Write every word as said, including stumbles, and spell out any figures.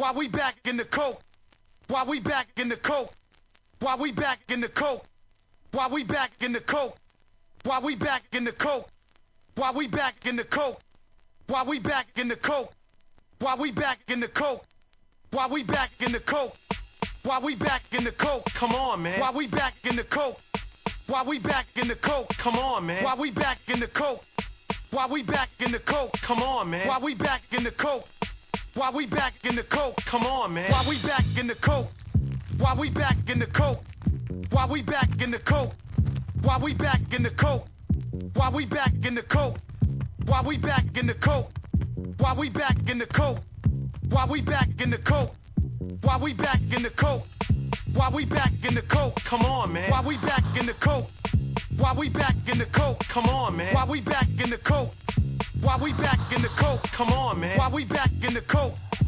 While we back in the coke. While we back in the coke. While we back in the coke. While we back in the coke. While we back in the coke. While we back in the coke. While we back in the coke. While we back in the coke. While we back in the coke. While we back in the coke. Come on, man. While we back in the coke. While we back in the coke. Come on, man. While we back in the coke. While we back in the coke. Come on, man. While we back in the coke. While we back in the coke. Come on, man. While we back in the coke. While we back in the coke. While we back in the coke. While we back in the coke. While we back in the coke. While we back in the coke. While we back in the coke. While we back in the coke. While we back in the coke. While we back in the coke. Come on, man. While we back in the coke. While we back in the coke. Come on, man. While we back in the coke. While we back in the coke. Come on, man. While we back in the coke.